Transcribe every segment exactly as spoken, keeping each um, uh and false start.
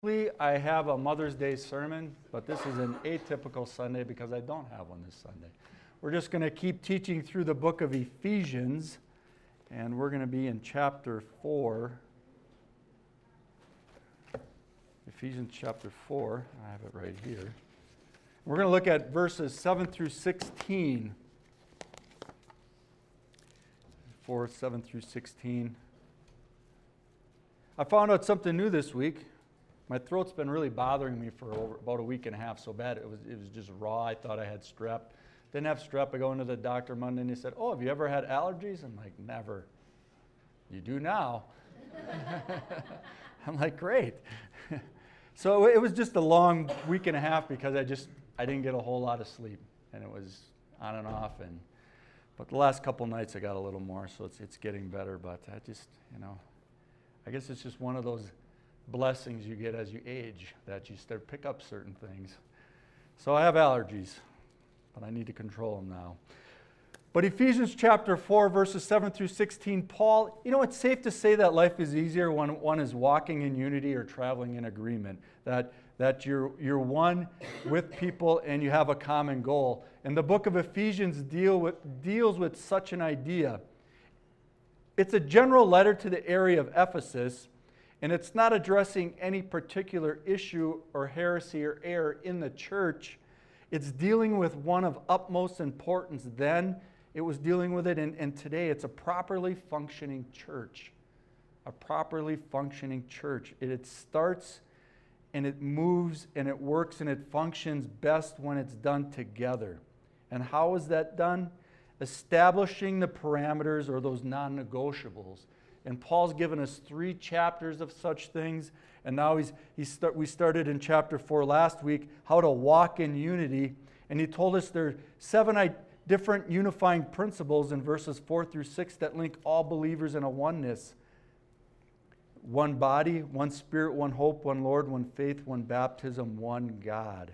Usually I have a Mother's Day sermon, but this is an atypical Sunday because I don't have one this Sunday. We're just going to keep teaching through the book of Ephesians, and we're going to be in chapter four. Ephesians chapter four, I have it right here. We're going to look at verses seven through sixteen. four, seven through sixteen. I found out something new this week. My throat's been really bothering me for over, about a week and a half, so bad it was it was just raw. I thought I had strep. Didn't have strep. I go into the doctor Monday and he said, "Oh, have you ever had allergies?" I'm like, "Never." "You do now." I'm like, "Great." So it was just a long week and a half because I just I didn't get a whole lot of sleep, and it was on and off. And but the last couple nights I got a little more, so it's it's getting better. But I just you know, I guess it's just one of those blessings you get as you age, that you start pick up certain things. So I have allergies, but I need to control them now. But Ephesians chapter four, verses seven through sixteen, Paul, you know, it's safe to say that life is easier when one is walking in unity or traveling in agreement, that, that you're, you're one with people and you have a common goal. And the book of Ephesians deal with, deals with such an idea. It's a general letter to the area of Ephesus, and it's not addressing any particular issue or heresy or error in the church. It's dealing with one of utmost importance then. It was dealing with it, and, and today it's a properly functioning church. A properly functioning church. It, it starts and it moves and it works and it functions best when it's done together. And how is that done? Establishing the parameters or those non-negotiables. And Paul's given us three chapters of such things, and now he's, he's start, we started in chapter four last week, how to walk in unity, and he told us there are seven I- different unifying principles in verses four through six that link all believers in a oneness. One body, one spirit, one hope, one Lord, one faith, one baptism, one God.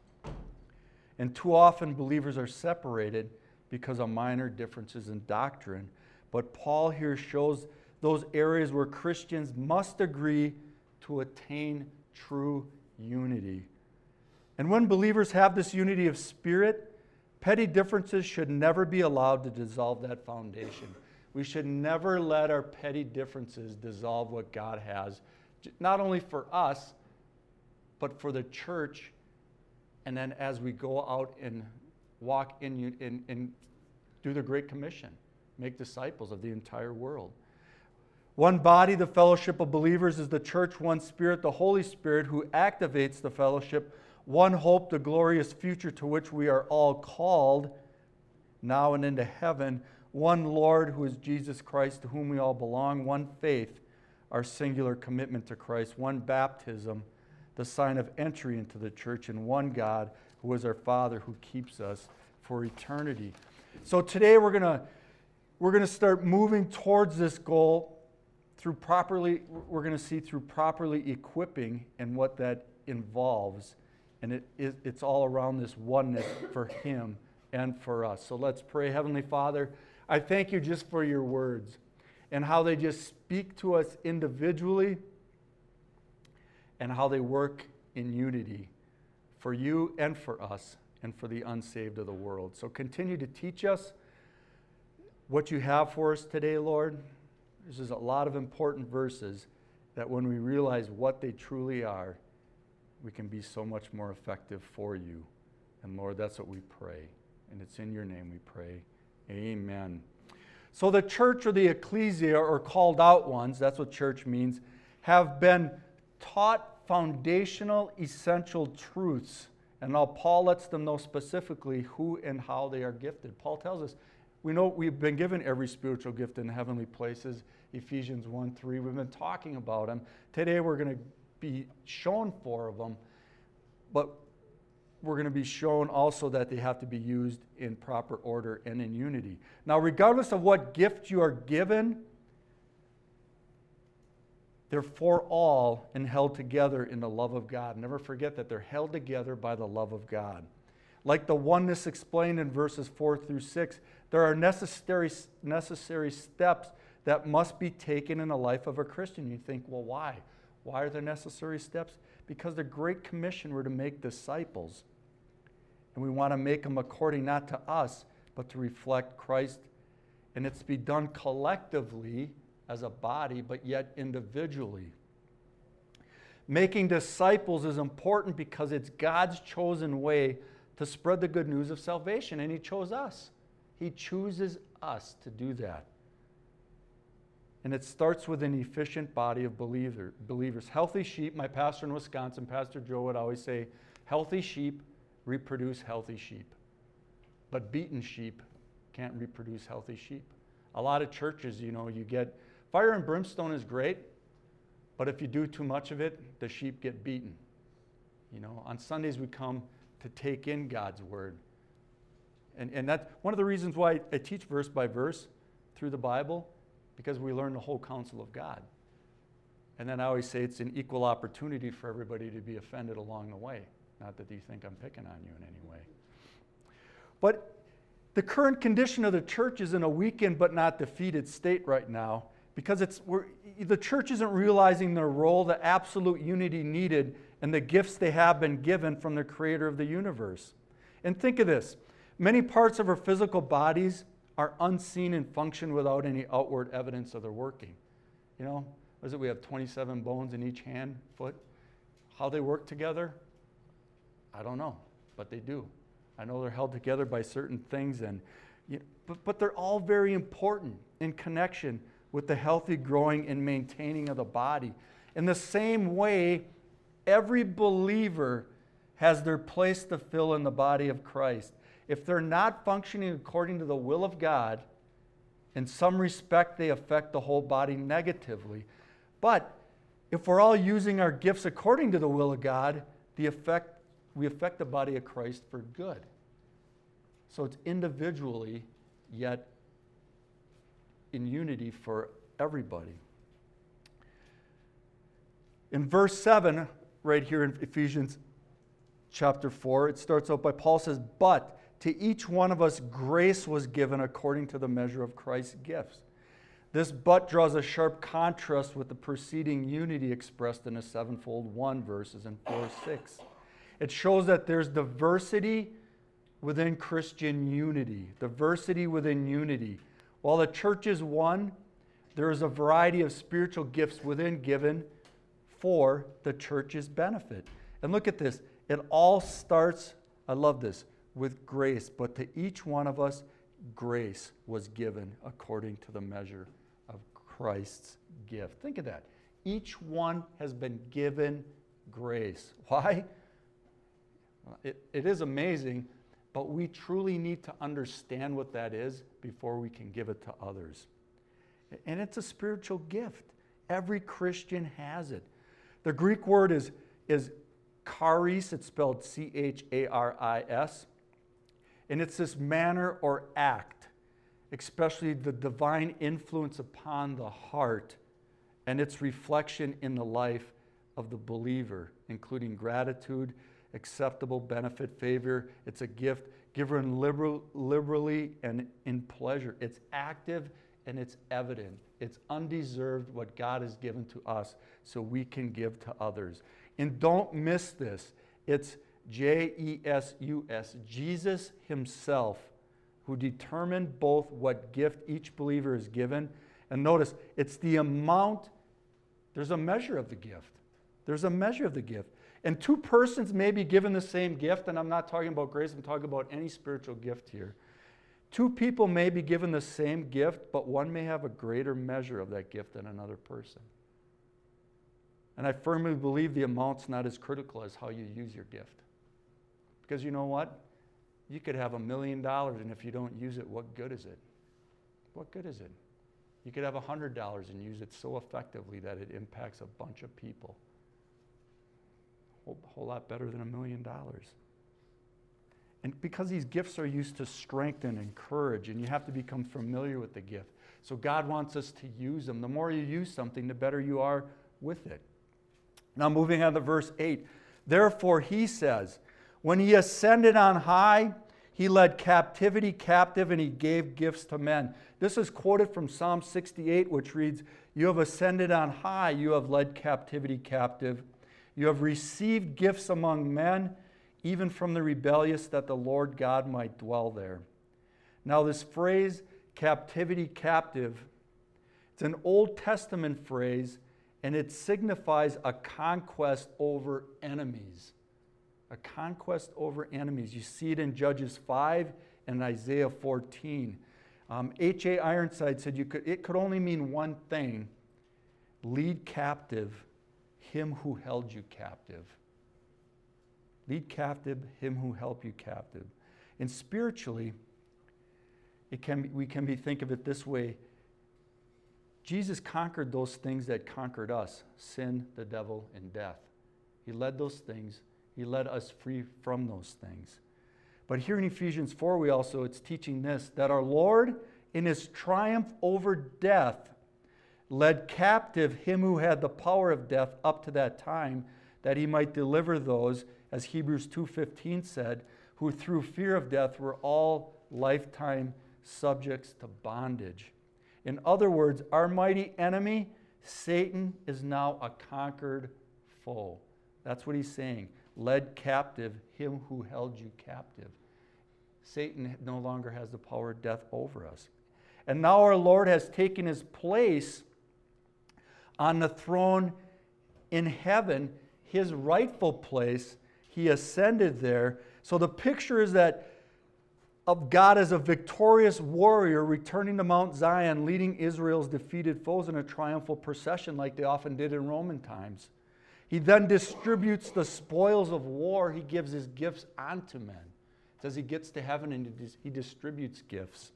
And too often believers are separated because of minor differences in doctrine, but Paul here shows those areas where Christians must agree to attain true unity. And when believers have this unity of spirit, petty differences should never be allowed to dissolve that foundation. We should never let our petty differences dissolve what God has, not only for us, but for the church, and then as we go out and walk in and, and do the Great Commission, make disciples of the entire world. One body, the fellowship of believers, is the church. One spirit, the Holy Spirit, who activates the fellowship. One hope, the glorious future to which we are all called now and into heaven. One Lord, who is Jesus Christ, to whom we all belong. One faith, our singular commitment to Christ. One baptism, the sign of entry into the church. And one God, who is our Father, who keeps us for eternity. So today we're going to we're going to start moving towards this goal through properly, we're going to see through properly equipping and what that involves. And it, it, it's all around this oneness for Him and for us. So let's pray. Heavenly Father, I thank you just for your words and how they just speak to us individually and how they work in unity for you and for us and for the unsaved of the world. So continue to teach us what you have for us today, Lord. This is a lot of important verses that when we realize what they truly are, we can be so much more effective for you. And Lord, that's what we pray. And it's in your name we pray. Amen. So the church or the ecclesia, or called out ones, that's what church means, have been taught foundational, essential truths. And now Paul lets them know specifically who and how they are gifted. Paul tells us, we know we've been given every spiritual gift in heavenly places. Ephesians one three, we've been talking about them. Today we're going to be shown four of them, but we're going to be shown also that they have to be used in proper order and in unity. Now, regardless of what gift you are given, they're for all and held together in the love of God. Never forget that they're held together by the love of God. Like the oneness explained in verses four through six, there are necessary, necessary steps that must be taken in the life of a Christian. You think, well, why? Why are there necessary steps? Because the Great Commission were to make disciples. And we want to make them according not to us, but to reflect Christ. And it's to be done collectively as a body, but yet individually. Making disciples is important because it's God's chosen way to spread the good news of salvation, and He chose us. He chooses us to do that. And it starts with an efficient body of believer, believers. Healthy sheep, my pastor in Wisconsin, Pastor Joe, would always say, healthy sheep reproduce healthy sheep. But beaten sheep can't reproduce healthy sheep. A lot of churches, you know, you get, fire and brimstone is great, but if you do too much of it, the sheep get beaten. You know, on Sundays we come to take in God's word. And, and that's one of the reasons why I teach verse by verse through the Bible, because we learn the whole counsel of God. And then I always say it's an equal opportunity for everybody to be offended along the way. Not that you think I'm picking on you in any way. But the current condition of the church is in a weakened but not defeated state right now, because it's we're, the church isn't realizing their role, the absolute unity needed, and the gifts they have been given from the Creator of the universe. And think of this. Many parts of our physical bodies are unseen and function without any outward evidence of their working. You know, what is it? We have twenty-seven bones in each hand, foot. How they work together, I don't know, but they do. I know they're held together by certain things, and you know, but, but they're all very important in connection with the healthy growing and maintaining of the body. In the same way, every believer has their place to fill in the body of Christ. If they're not functioning according to the will of God, in some respect they affect the whole body negatively. But if we're all using our gifts according to the will of God, the effect, we affect the body of Christ for good. So it's individually, yet in unity for everybody. In verse seven, right here in Ephesians chapter four, it starts out by Paul says, "But to each one of us grace was given according to the measure of Christ's gifts." This but draws a sharp contrast with the preceding unity expressed in the sevenfold one verses in four six. It shows that there's diversity within Christian unity, diversity within unity. While the church is one, there is a variety of spiritual gifts within given for the church's benefit. And look at this. It all starts, I love this, with grace. But to each one of us, grace was given according to the measure of Christ's gift. Think of that. Each one has been given grace. Why? It, it is amazing, but we truly need to understand what that is before we can give it to others. And it's a spiritual gift. Every Christian has it. The Greek word is, is charis. It's spelled C H A R I S. And it's this manner or act, especially the divine influence upon the heart and its reflection in the life of the believer, including gratitude, acceptable benefit, favor. It's a gift given liberal, liberally and in pleasure. It's active and it's evident. It's undeserved what God has given to us so we can give to others. And don't miss this. It's J E S U S, Jesus himself, who determined both what gift each believer is given. And notice, it's the amount, there's a measure of the gift. There's a measure of the gift. And two persons may be given the same gift, and I'm not talking about grace, I'm talking about any spiritual gift here. Two people may be given the same gift, but one may have a greater measure of that gift than another person. And I firmly believe the amount's not as critical as how you use your gift. Because you know what? You could have a million dollars, and if you don't use it, what good is it? What good is it? You could have a hundred dollars and use it so effectively that it impacts a bunch of people. A whole, whole lot better than a million dollars. And because these gifts are used to strengthen, encourage, and you have to become familiar with the gift. So God wants us to use them. The more you use something, the better you are with it. Now moving on to verse eight. Therefore he says, when he ascended on high, he led captivity captive and he gave gifts to men. This is quoted from Psalm sixty-eight, which reads, you have ascended on high, you have led captivity captive, You have received gifts among men, even from the rebellious, that the Lord God might dwell there. Now this phrase, captivity captive, it's an Old Testament phrase, and it signifies a conquest over enemies. A conquest over enemies. You see it in Judges five and Isaiah fourteen. Um, H A Ironside said you could, it could only mean one thing: lead captive him who held you captive. Lead captive him who held you captive. And spiritually, it can be, we can be think of it this way: Jesus conquered those things that conquered us: sin, the devil, and death. He led those things. He led us free from those things. But here in Ephesians four, we also, it's teaching this, that our Lord, in his triumph over death, led captive him who had the power of death up to that time, that he might deliver those, as Hebrews two fifteen said, who through fear of death were all lifetime subjects to bondage. In other words, our mighty enemy, Satan, is now a conquered foe. That's what he's saying. Led captive him who held you captive. Satan no longer has the power of death over us. And now our Lord has taken his place on the throne in heaven, his rightful place. He ascended there. So the picture is that of God as a victorious warrior returning to Mount Zion, leading Israel's defeated foes in a triumphal procession like they often did in Roman times. He then distributes the spoils of war. He gives his gifts unto men. It says he gets to heaven and he distributes gifts.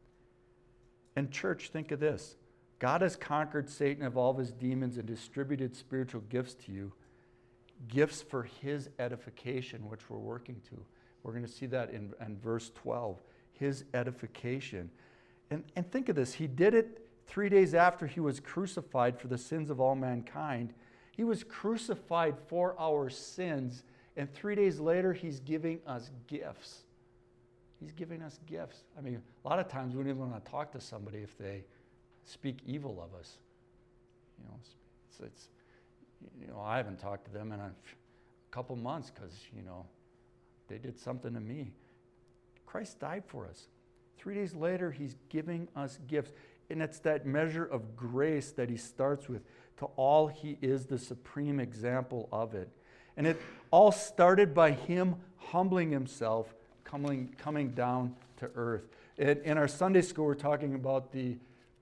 And church, think of this. God has conquered Satan of all of his demons and distributed spiritual gifts to you. Gifts for his edification, which we're working to. We're going to see that in, in verse twelve. His edification. And, and think of this. He did it three days after he was crucified for the sins of all mankind. He was crucified for our sins, and three days later, he's giving us gifts. He's giving us gifts. I mean, a lot of times we don't even want to talk to somebody if they speak evil of us. You know, it's, it's you know, I haven't talked to them in a couple months because, you know, they did something to me. Christ died for us. Three days later, he's giving us gifts. And it's that measure of grace that he starts with. To all, he is the supreme example of it. And it all started by him humbling himself, coming, coming down to earth. In, in our Sunday school, we're talking about the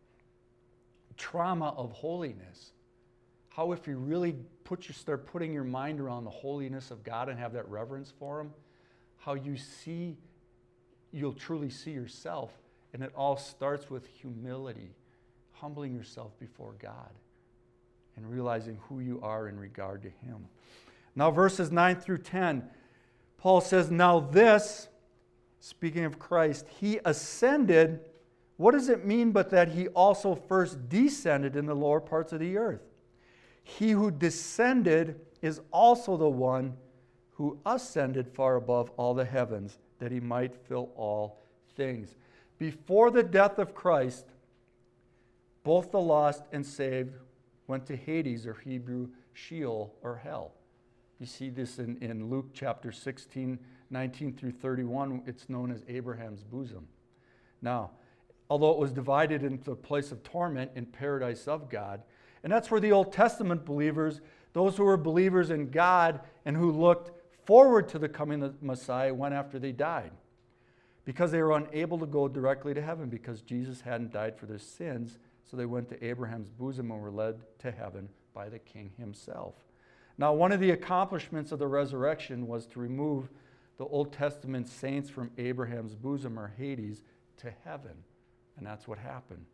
trauma of holiness. How if you really put your, start putting your mind around the holiness of God and have that reverence for him, how you see, you'll truly see yourself. And it all starts with humility, humbling yourself before God and realizing who you are in regard to him. Now verses nine through ten, Paul says, now this, speaking of Christ, he ascended. What does it mean but that he also first descended in the lower parts of the earth? He who descended is also the one who ascended far above all the heavens, that he might fill all things. Before the death of Christ, both the lost and saved went to Hades, or Hebrew, Sheol, or hell. You see this in, in Luke chapter sixteen, nineteen through thirty-one. It's known as Abraham's bosom. Now, although it was divided into a place of torment in paradise of God, and that's where the Old Testament believers, those who were believers in God and who looked forward to the coming of the Messiah, went after they died. Because they were unable to go directly to heaven because Jesus hadn't died for their sins, so they went to Abraham's bosom and were led to heaven by the King himself. Now, one of the accomplishments of the resurrection was to remove the Old Testament saints from Abraham's bosom, or Hades, to heaven. And that's what happened.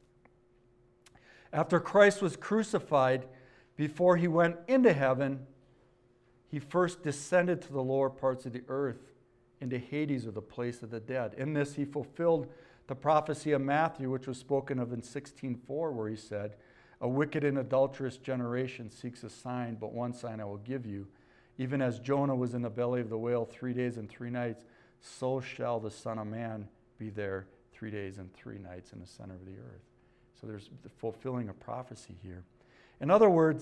After Christ was crucified, before he went into heaven, he first descended to the lower parts of the earth, into Hades, or the place of the dead. In this, he fulfilled the prophecy of Matthew, which was spoken of in sixteen four, where he said, a wicked and adulterous generation seeks a sign, but one sign I will give you. Even as Jonah was in the belly of the whale three days and three nights, so shall the Son of Man be there three days and three nights in the center of the earth. So there's the fulfilling of prophecy here. In other words,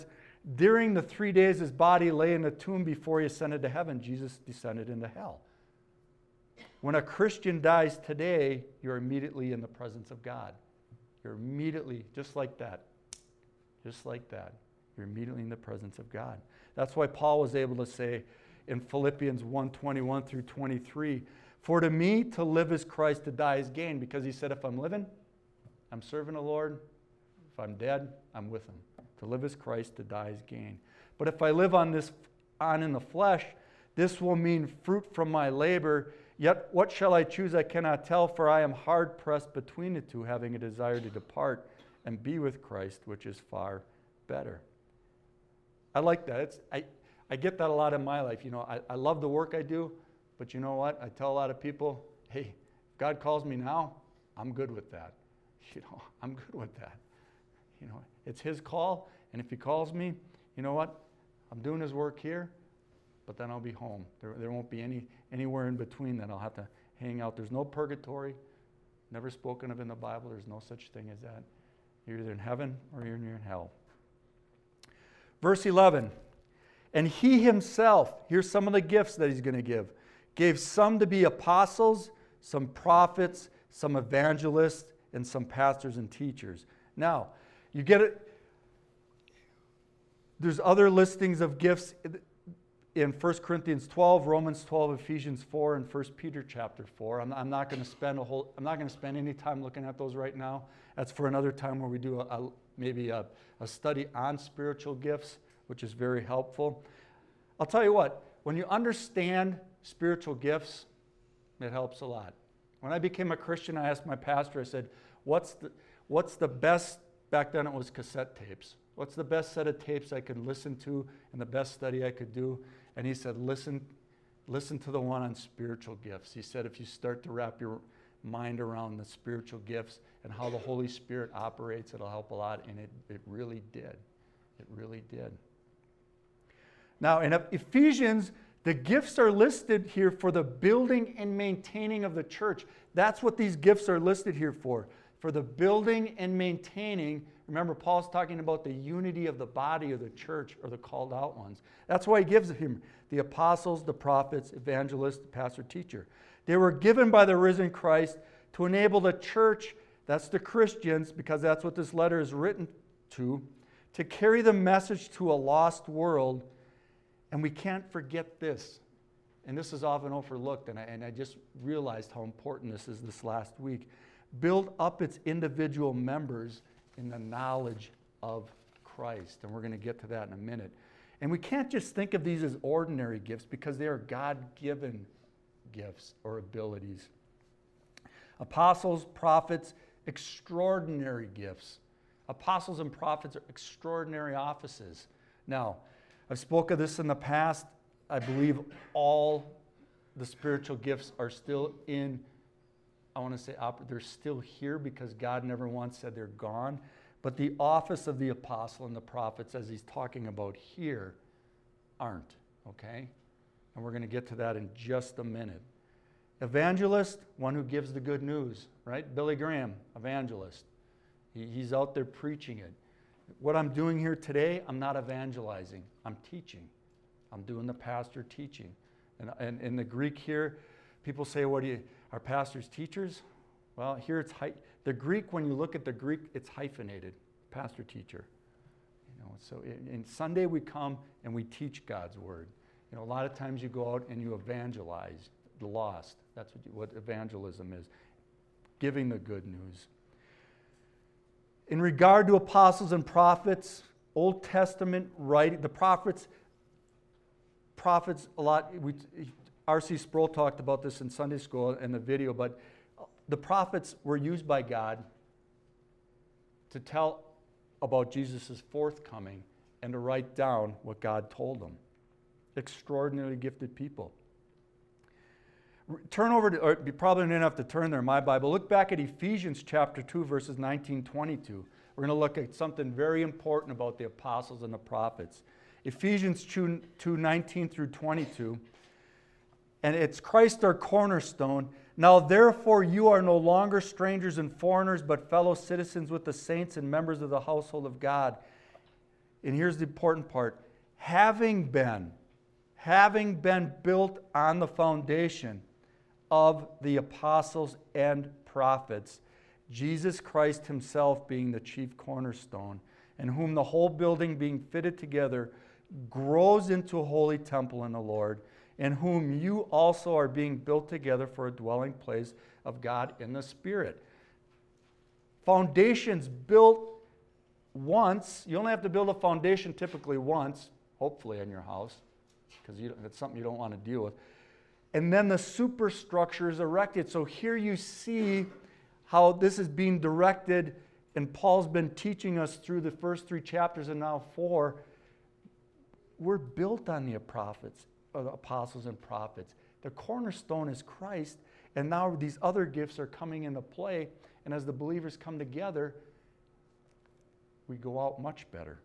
During the three days his body lay in the tomb before he ascended to heaven, Jesus descended into hell. When a Christian dies today, you're immediately in the presence of God. You're immediately, just like that, just like that, you're immediately in the presence of God. That's why Paul was able to say in Philippians one twenty-one through twenty-three, for to me to live is Christ, to die is gain, because he said if I'm living, I'm serving the Lord. If I'm dead, I'm with him. To live is Christ, to die is gain. But if I live on this on in the flesh, this will mean fruit from my labor. Yet what shall I choose? I cannot tell, for I am hard pressed between the two, having a desire to depart and be with Christ, which is far better. I like that. It's, I, I get that a lot in my life. You know, I, I love the work I do, but you know what? I tell a lot of people, hey, if God calls me now, I'm good with that. You know, I'm good with that. You know, it's his call, and if he calls me, you know what? I'm doing his work here, but then I'll be home. There, there won't be any anywhere in between that I'll have to hang out. There's no purgatory, never spoken of in the Bible. There's no such thing as that. You're either in heaven or you're in hell. Verse eleven, and he himself, here's some of the gifts that he's going to give, gave some to be apostles, some prophets, some evangelists, and some pastors and teachers. Now, you get it. There's other listings of gifts in First Corinthians twelve, Romans twelve, Ephesians four, and First Peter chapter four. I'm, I'm not going to spend a whole. I'm not going to spend any time looking at those right now. That's for another time where we do a, a, maybe a, a study on spiritual gifts, which is very helpful. I'll tell you what. When you understand spiritual gifts, it helps a lot. When I became a Christian, I asked my pastor. I said, "What's the what's the best?" Back then, it was cassette tapes. What's the best set of tapes I could listen to and the best study I could do? And he said, listen, listen to the one on spiritual gifts. He said, if you start to wrap your mind around the spiritual gifts and how the Holy Spirit operates, it'll help a lot. And it, it really did. It really did. Now, in Ephesians, the gifts are listed here for the building and maintaining of the church. That's what these gifts are listed here for. For the building and maintaining. Remember, Paul's talking about the unity of the body of the church, or the called out ones. That's why he gives him the apostles, the prophets, evangelists, the pastor, teacher. They were given by the risen Christ to enable the church, that's the Christians, because that's what this letter is written to, to carry the message to a lost world. And we can't forget this. And this is often overlooked, and I, and I just realized how important this is this last week. Build up its individual members in the knowledge of Christ. And we're going to get to that in a minute. And we can't just think of these as ordinary gifts, because they are God-given gifts or abilities. Apostles, prophets, extraordinary gifts. Apostles and prophets are extraordinary offices. Now, I've spoken of this in the past. I believe all the spiritual gifts are still in I want to say they're still here, because God never once said they're gone. But the office of the apostle and the prophets, as he's talking about here, aren't, okay? And we're going to get to that in just a minute. Evangelist, one who gives the good news, right? Billy Graham, evangelist. He, he's out there preaching it. What I'm doing here today, I'm not evangelizing. I'm teaching. I'm doing the pastor teaching. And, and in the Greek here, people say, what do you... Are pastors teachers? Well, here it's hy- the Greek. When you look at the Greek, it's hyphenated. Pastor, teacher. You know, so in, in Sunday we come and we teach God's word. You know, a lot of times you go out and you evangelize the lost. That's what, you, what evangelism is, giving the good news. In regard to apostles and prophets, Old Testament writing, the prophets, prophets a lot. We. R C Sproul talked about this in Sunday school in the video, but the prophets were used by God to tell about Jesus' forthcoming and to write down what God told them. Extraordinarily gifted people. Turn over to, or you probably didn't have to turn there in my Bible. Look back at Ephesians chapter two, verses nineteen, twenty-two. We're going to look at something very important about the apostles and the prophets. Ephesians two, nineteen through twenty-two. And it's Christ our cornerstone. Now therefore you are no longer strangers and foreigners, but fellow citizens with the saints and members of the household of God. and here's the important part, having been, having been built on the foundation of the apostles and prophets, Jesus Christ himself being the chief cornerstone, in whom the whole building being fitted together grows into a holy temple in the Lord, in whom you also are being built together for a dwelling place of God in the Spirit. Foundations built once. You only have to build a foundation typically once, hopefully in your house, because it's something you don't want to deal with. And then the superstructure is erected. So here you see how this is being directed, and Paul's been teaching us through the first three chapters and now four. We're built on the prophets, or the apostles and prophets. The cornerstone is Christ, and now these other gifts are coming into play, and as the believers come together, we go out much better.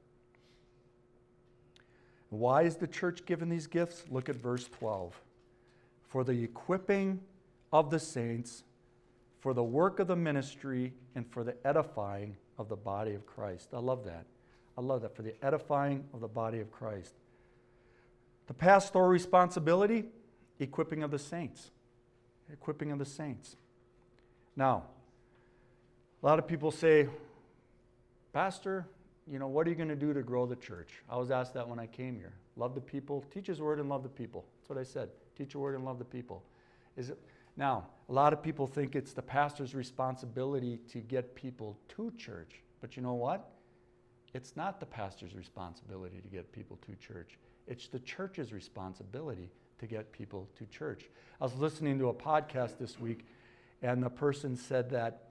Why is the church given these gifts? Look at verse twelve. For the equipping of the saints, for the work of the ministry, and for the edifying of the body of Christ. I love that. I love that. For the edifying of the body of Christ. The pastoral responsibility, equipping of the saints. Equipping of the saints. Now, a lot of people say, Pastor, you know, what are you going to do to grow the church? I was asked that when I came here. Love the people, teach his word and love the people. That's what I said. Teach your word and love the people. Is it? Now, a lot of people think it's the pastor's responsibility to get people to church. But you know what? It's not the pastor's responsibility to get people to church. It's the church's responsibility to get people to church. I was listening to a podcast this week, and the person said that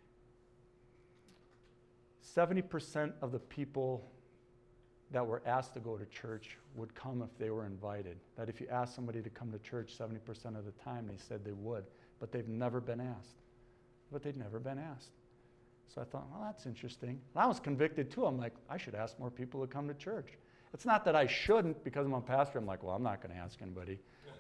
seventy percent of the people that were asked to go to church would come if they were invited. That if you ask somebody to come to church seventy percent of the time, they said they would, but they've never been asked. But they've never been asked. So I thought, well, that's interesting. And I was convicted too. I'm like, I should ask more people to come to church. It's not that I shouldn't because I'm a pastor. I'm like, well, I'm not going to ask anybody.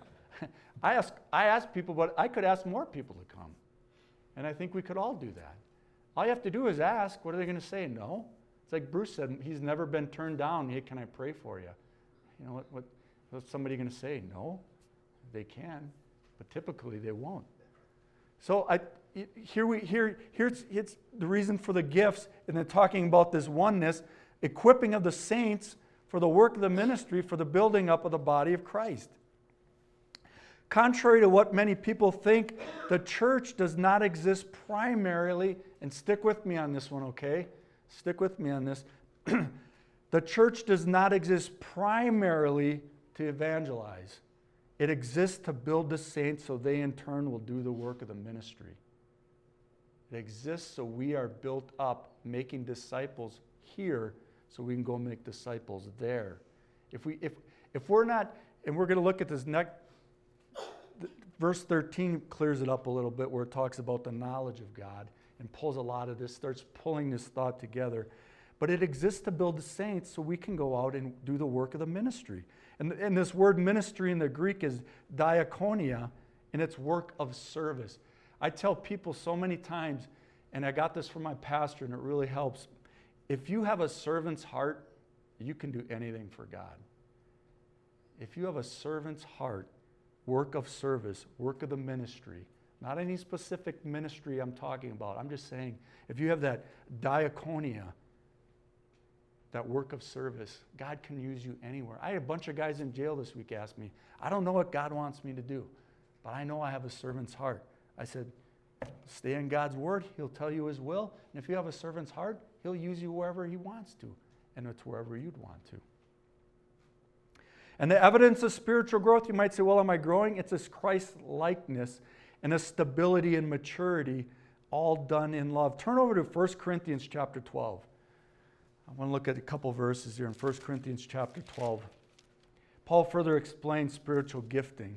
I ask, I ask people, but I could ask more people to come. And I think we could all do that. All you have to do is ask. What are they going to say? No. It's like Bruce said, he's never been turned down. Hey, can I pray for you? You know, what, what, what's somebody going to say? No, they can, but typically they won't. So I, here we, here, here's it's the reason for the gifts, and then talking about this oneness, equipping of the saints for the work of the ministry, for the building up of the body of Christ. Contrary to what many people think, the church does not exist primarily, and stick with me on this one, okay? Stick with me on this. The church does not exist primarily to evangelize. It exists to build the saints so they in turn will do the work of the ministry. It exists so we are built up, making disciples here so we can go make disciples there. If, we, if, if we're not, and we're going to look at this next, verse thirteen clears it up a little bit where it talks about the knowledge of God and pulls a lot of this, starts pulling this thought together. But it exists to build the saints so we can go out and do the work of the ministry. And, and this word ministry in the Greek is diakonia, and it's work of service. I tell people so many times, and I got this from my pastor, and it really helps. If you have a servant's heart, you can do anything for God. If you have a servant's heart, work of service, work of the ministry, not any specific ministry I'm talking about. I'm just saying, if you have that diakonia, that work of service, God can use you anywhere. I had a bunch of guys in jail this week ask me, I don't know what God wants me to do, but I know I have a servant's heart. I said, stay in God's word. He'll tell you his will. And if you have a servant's heart, he'll use you wherever he wants to. And it's wherever you'd want to. And the evidence of spiritual growth, you might say, well, am I growing? It's this Christ-likeness and a stability and maturity, all done in love. Turn over to First Corinthians chapter twelve. I want to look at a couple verses here in First Corinthians chapter twelve. Paul further explains spiritual gifting.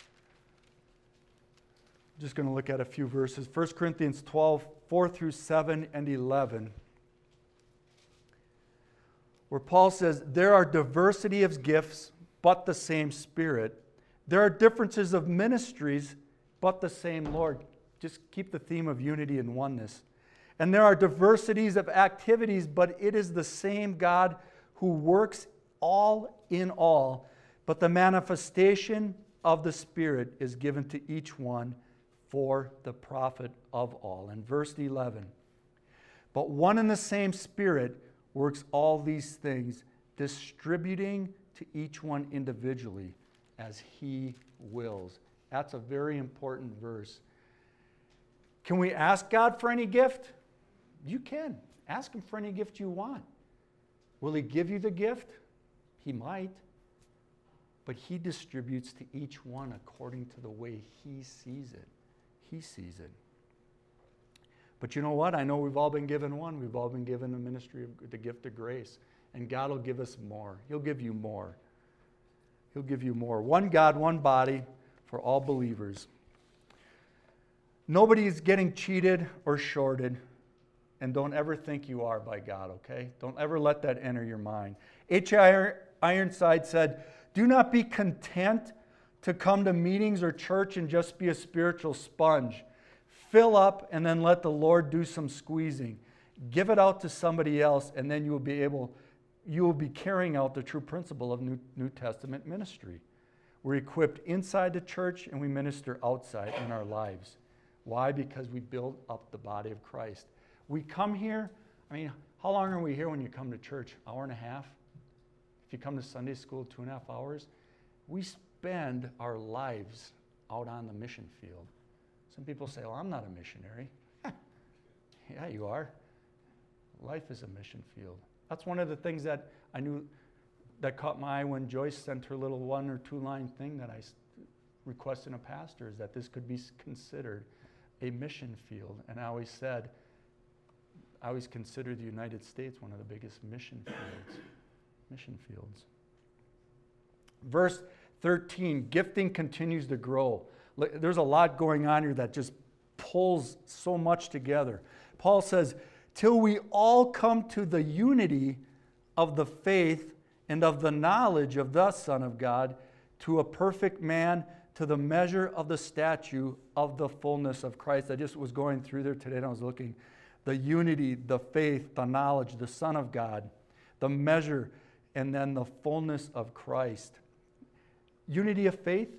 I'm just going to look at a few verses. First Corinthians twelve, four through seven and eleven. Where Paul says, there are diversity of gifts, but the same Spirit. There are differences of ministries, but the same Lord. Just keep the theme of unity and oneness. And there are diversities of activities, but it is the same God who works all in all, but the manifestation of the Spirit is given to each one for the profit of all. In verse eleven, but one and the same Spirit works all these things, distributing to each one individually as he wills. That's a very important verse. Can we ask God for any gift? You can. Ask him for any gift you want. Will he give you the gift? He might. But he distributes to each one according to the way he sees it. He sees it. But you know what? I know we've all been given one. We've all been given the ministry of the gift of grace. And God will give us more. He'll give you more. He'll give you more. One God, one body for all believers. Nobody is getting cheated or shorted. And don't ever think you are by God, okay? Don't ever let that enter your mind. H. Ironside said, do not be content to come to meetings or church and just be a spiritual sponge. Fill up and then let the Lord do some squeezing. Give it out to somebody else, and then you will be able, you will be carrying out the true principle of New, New Testament ministry. We're equipped inside the church and we minister outside in our lives. Why? Because we build up the body of Christ. We come here, I mean, how long are we here when you come to church? Hour and a half? If you come to Sunday school, two and a half hours. We spend our lives out on the mission field. Some people say, well, I'm not a missionary. Yeah, you are. Life is a mission field. That's one of the things that I knew that caught my eye when Joyce sent her little one or two line thing that I requested a pastor, is that this could be considered a mission field. And I always said, I always consider the United States one of the biggest mission fields. Mission fields. Verse thirteen, gifting continues to grow. There's a lot going on here that just pulls so much together. Paul says, till we all come to the unity of the faith and of the knowledge of the Son of God, to a perfect man, to the measure of the stature of the fullness of Christ. I just was going through there today and I was looking. The unity, the faith, the knowledge, the Son of God, the measure, and then the fullness of Christ. Unity of faith,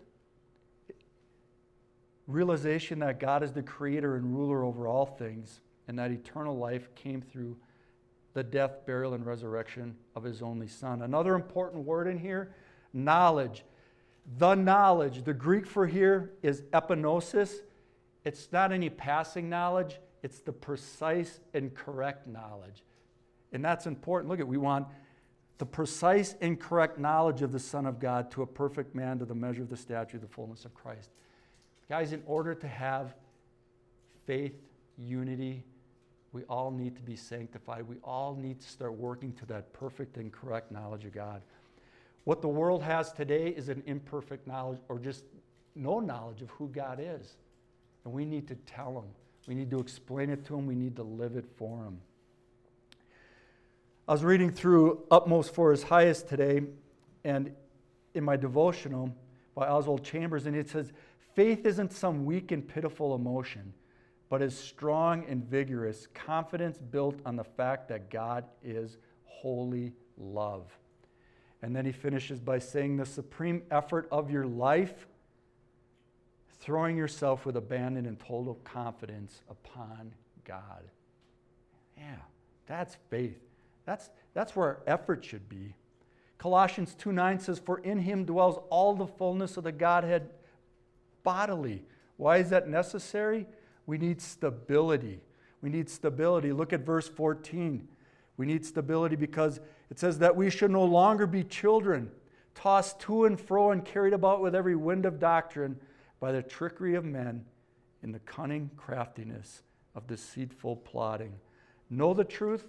realization that God is the creator and ruler over all things, and that eternal life came through the death, burial, and resurrection of his only Son. Another important word in here, knowledge. The knowledge, the Greek for here is epignosis. It's not any passing knowledge. It's the precise and correct knowledge. And that's important. Look at, we want the precise and correct knowledge of the Son of God, to a perfect man, to the measure of the stature of the fullness of Christ. Guys, in order to have faith, unity, we all need to be sanctified. We all need to start working to that perfect and correct knowledge of God. What the world has today is an imperfect knowledge, or just no knowledge of who God is. And we need to tell them. We need to explain it to them. We need to live it for them. I was reading through Utmost for His Highest today, and in my devotional by Oswald Chambers, and it says, faith isn't some weak and pitiful emotion, but is strong and vigorous, confidence built on the fact that God is holy love. And then he finishes by saying, the supreme effort of your life, throwing yourself with abandon and total confidence upon God. Yeah, that's faith. That's, that's where our effort should be. Colossians two nine says, for in him dwells all the fullness of the Godhead bodily. Why is that necessary? We need stability. We need stability. Look at verse fourteen. We need stability because it says that we should no longer be children, tossed to and fro and carried about with every wind of doctrine by the trickery of men in the cunning craftiness of deceitful plotting. Know the truth.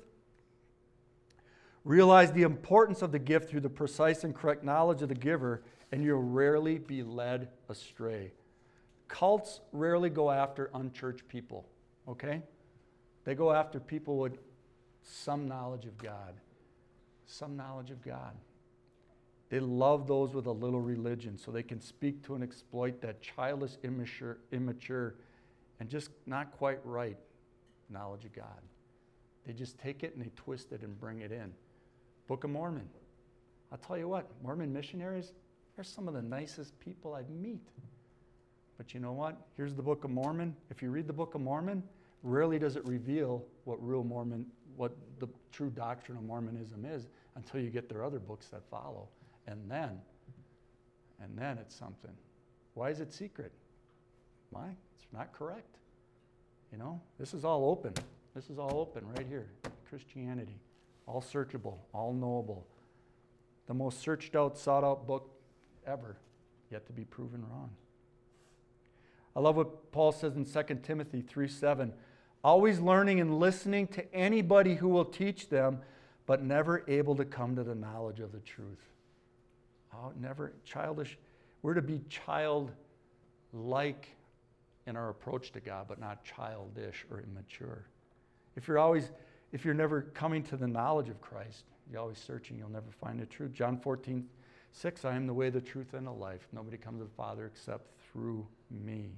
Realize the importance of the gift through the precise and correct knowledge of the giver, and you'll rarely be led astray. Cults rarely go after unchurched people, okay? They go after people with some knowledge of God. Some knowledge of God. They love those with a little religion so they can speak to and exploit that childless, immature, immature, and just not quite right knowledge of God. They just take it and they twist it and bring it in. Book of Mormon. I'll tell you what, Mormon missionaries, they're some of the nicest people I meet. But you know what? Here's the Book of Mormon. If you read the Book of Mormon, rarely does it reveal what real Mormon, what the true doctrine of Mormonism is until you get their other books that follow. And then, and then it's something. Why is it secret? Why? It's not correct. You know, this is all open. This is all open right here. Christianity. All searchable, all knowable. The most searched out, sought out book ever, yet to be proven wrong. I love what Paul says in Second Timothy three seven. Always learning and listening to anybody who will teach them, but never able to come to the knowledge of the truth. Oh, never childish. We're to be childlike in our approach to God, but not childish or immature. If you're always, if you're never coming to the knowledge of Christ, you're always searching, you'll never find the truth. John fourteen six, I am the way, the truth, and the life. Nobody comes to the Father except through me.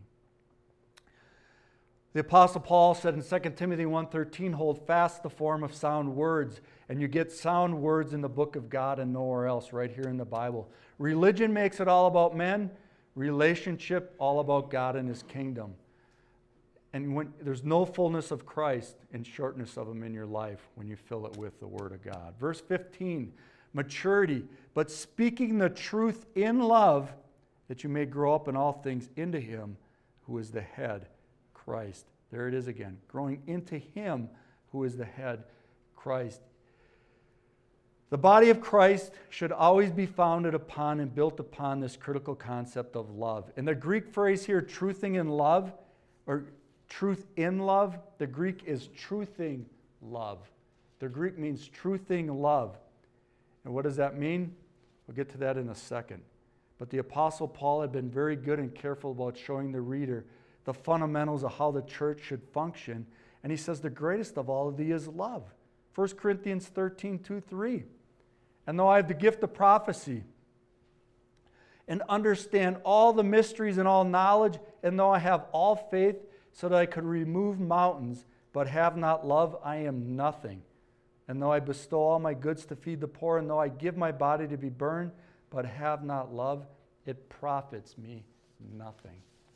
The Apostle Paul said in Second Timothy one thirteen, hold fast the form of sound words. And you get sound words in the book of God and nowhere else, right here in the Bible. Religion makes it all about men. Relationship, all about God and His kingdom. And when there's no fullness of Christ and shortness of Him in your life when you fill it with the Word of God. Verse fifteen, maturity, but speaking the truth in love, that you may grow up in all things into Him who is the head, Christ. There it is again. Growing into Him who is the head, Christ. The body of Christ should always be founded upon and built upon this critical concept of love. And the Greek phrase here, truthing in love, or truth in love, the Greek is truthing love. The Greek means truthing love. And what does that mean? We'll get to that in a second. But the Apostle Paul had been very good and careful about showing the reader the fundamentals of how the church should function. And he says the greatest of all of these is love. First Corinthians thirteen, two, three. And though I have the gift of prophecy and understand all the mysteries and all knowledge, and though I have all faith so that I could remove mountains, but have not love, I am nothing. And though I bestow all my goods to feed the poor, and though I give my body to be burned, but have not love, it profits me nothing.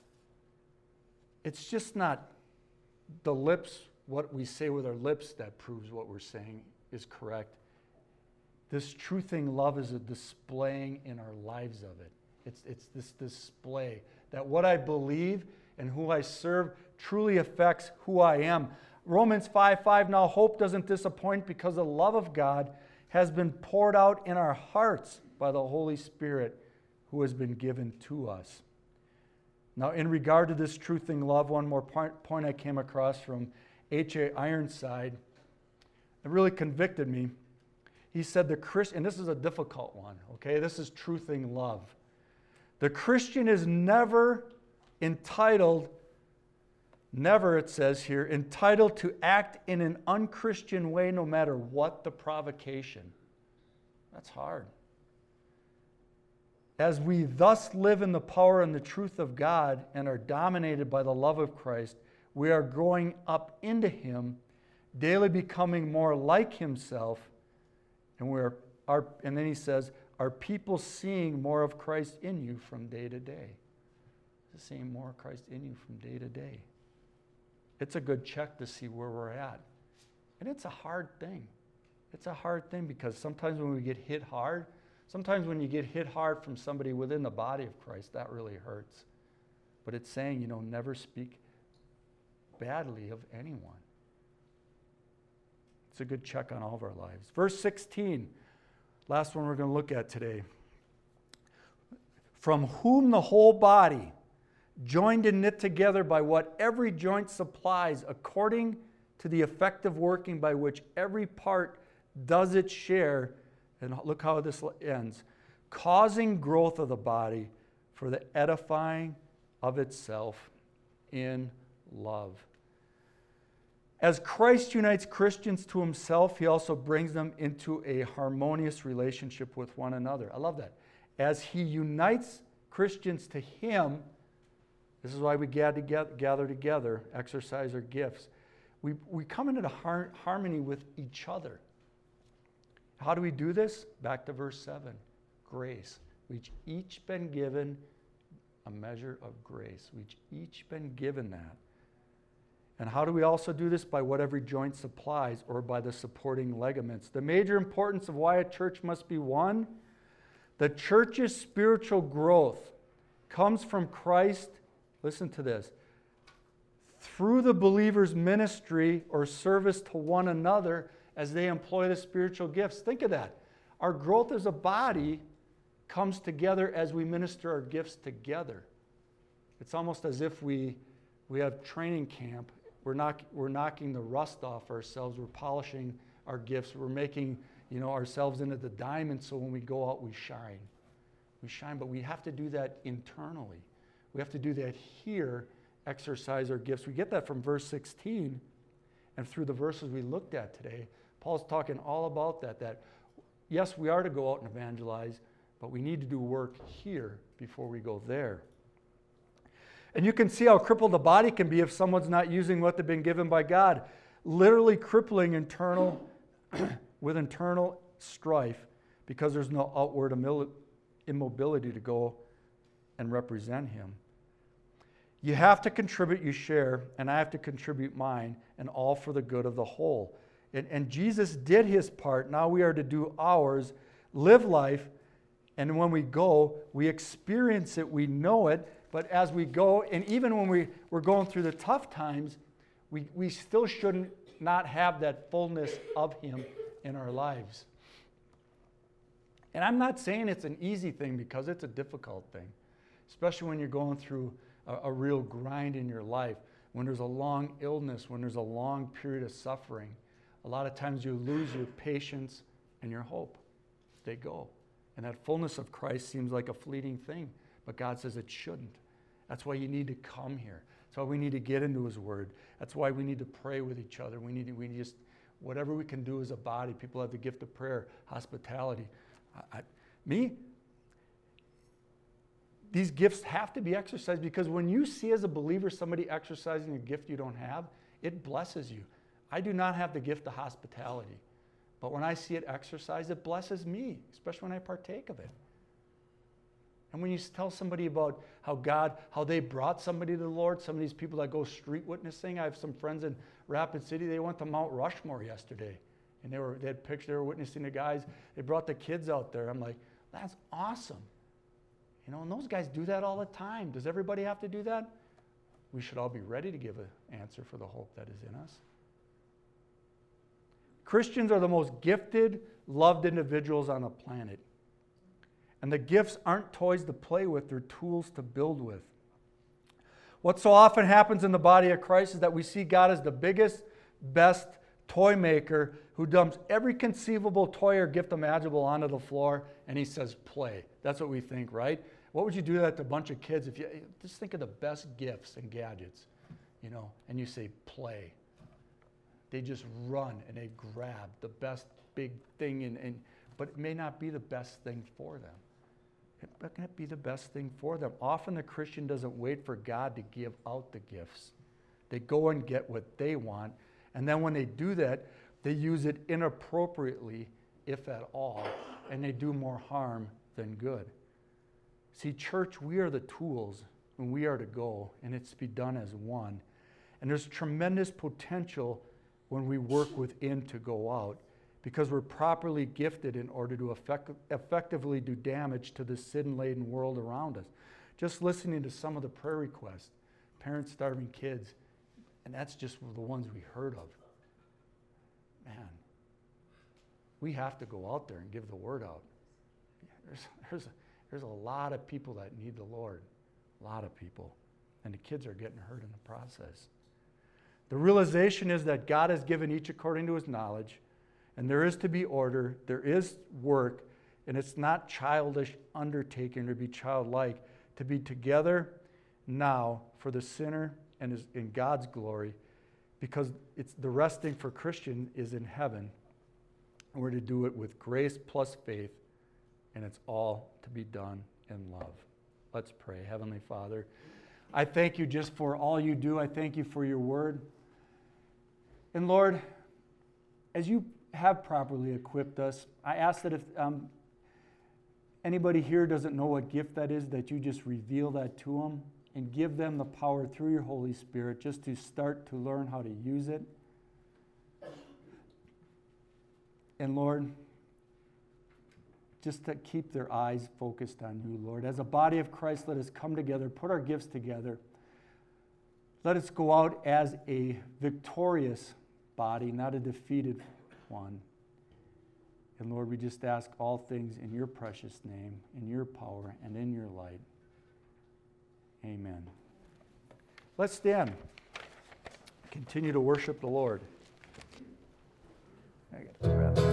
It's just not the lips, what we say with our lips, that proves what we're saying is correct. This truthing love is a displaying in our lives of it. It's, it's this display that what I believe and who I serve truly affects who I am. Romans five five, now hope doesn't disappoint because the love of God has been poured out in our hearts by the Holy Spirit who has been given to us. Now, in regard to this truthing love, one more point, point I came across from H A Ironside. It really convicted me. He said the Christian, and this is a difficult one, okay? This is truthing love. The Christian is never entitled, never, it says here, entitled to act in an unchristian way no matter what the provocation. That's hard. As we thus live in the power and the truth of God and are dominated by the love of Christ, we are growing up into Him, daily becoming more like Himself, and we're our, and then he says, are people seeing more of Christ in you from day to day? Seeing more of Christ in you from day to day. It's a good check to see where we're at. And it's a hard thing. It's a hard thing because sometimes when we get hit hard, sometimes when you get hit hard from somebody within the body of Christ, that really hurts. But it's saying, you know, never speak badly of anyone. It's a good check on all of our lives. Verse sixteen, last one we're going to look at today. From whom the whole body, joined and knit together by what every joint supplies, according to the effective working by which every part does its share, and look how this ends, causing growth of the body for the edifying of itself in love. As Christ unites Christians to Himself, He also brings them into a harmonious relationship with one another. I love that. As He unites Christians to Him, this is why we gather together, exercise our gifts. We, we come into har- harmony with each other. How do we do this? Back to verse seven. Grace. We've each been given a measure of grace. We've each been given that. And how do we also do this? By what every joint supplies, or by the supporting ligaments. The major importance of why a church must be one: the church's spiritual growth comes from Christ, listen to this, through the believer's ministry or service to one another as they employ the spiritual gifts. Think of that. Our growth as a body comes together as we minister our gifts together. It's almost as if we, we have training camp. We're, knock, we're knocking the rust off ourselves. We're polishing our gifts. We're making, you know, ourselves into the diamond, so when we go out, we shine. We shine, but we have to do that internally. We have to do that here, exercise our gifts. We get that from verse sixteen, and through the verses we looked at today, Paul's talking all about that, that yes, we are to go out and evangelize, but we need to do work here before we go there. And you can see how crippled the body can be if someone's not using what they've been given by God. Literally crippling internal, with internal strife, because there's no outward immobility to go and represent Him. You have to contribute, you share, and I have to contribute mine, and all for the good of the whole. And, and Jesus did His part. Now we are to do ours, live life, and when we go, we experience it, we know it, but as we go, and even when we, we're going through the tough times, we, we still shouldn't not have that fullness of Him in our lives. And I'm not saying it's an easy thing, because it's a difficult thing, especially when you're going through a, a real grind in your life, when there's a long illness, when there's a long period of suffering. A lot of times you lose your patience and your hope. They go. And that fullness of Christ seems like a fleeting thing, but God says it shouldn't. That's why you need to come here. That's why we need to get into His Word. That's why we need to pray with each other. We need to, we just, whatever we can do as a body. People have the gift of prayer, hospitality. I, I, me, these gifts have to be exercised, because when you see as a believer somebody exercising a gift you don't have, it blesses you. I do not have the gift of hospitality, but when I see it exercised, it blesses me, especially when I partake of it. And when you tell somebody about how God, how they brought somebody to the Lord, some of these people that go street witnessing, I have some friends in Rapid City, they went to Mount Rushmore yesterday, and they were they had pictures, they were witnessing the guys, they brought the kids out there. I'm like, that's awesome. You know, and those guys do that all the time. Does everybody have to do that? We should all be ready to give an answer for the hope that is in us. Christians are the most gifted, loved individuals on the planet. And the gifts aren't toys to play with, they're tools to build with. What so often happens in the body of Christ is that we see God as the biggest, best toy maker who dumps every conceivable toy or gift imaginable onto the floor, and He says, play. That's what we think, right? What would you do that to a bunch of kids if you just think of the best gifts and gadgets, you know, and you say, play. They just run and they grab the best big thing, and, and but it may not be the best thing for them. It can't be the best thing for them. Often the Christian doesn't wait for God to give out the gifts. They go and get what they want, and then when they do that, they use it inappropriately, if at all, and they do more harm than good. See, church, we are the tools, and we are to go, and it's to be done as one. And there's tremendous potential when we work within to go out, because we're properly gifted in order to effect- effectively do damage to the sin-laden world around us. Just listening to some of the prayer requests, parents starving kids, and that's just the ones we heard of. Man, we have to go out there and give the word out. There's, there's, a, there's a lot of people that need the Lord, a lot of people, and the kids are getting hurt in the process. The realization is that God has given each according to His knowledge, and there is to be order, there is work, and it's not childish undertaking to be childlike, to be together now for the sinner and is in God's glory, because it's the resting for Christian is in heaven, and we're to do it with grace plus faith, and it's all to be done in love. Let's pray. Heavenly Father, I thank You just for all You do. I thank You for Your word. And Lord, as You have properly equipped us. I ask that if um, anybody here doesn't know what gift that is, that you just reveal that to them and give them the power through your Holy Spirit just to start to learn how to use it. And Lord, just to keep their eyes focused on you, Lord. As a body of Christ, let us come together, put our gifts together. Let us go out as a victorious body, not a defeated one. And Lord, we just ask all things in your precious name, in your power, and in your light. Amen. Let's stand. Continue to worship the Lord. I got to grab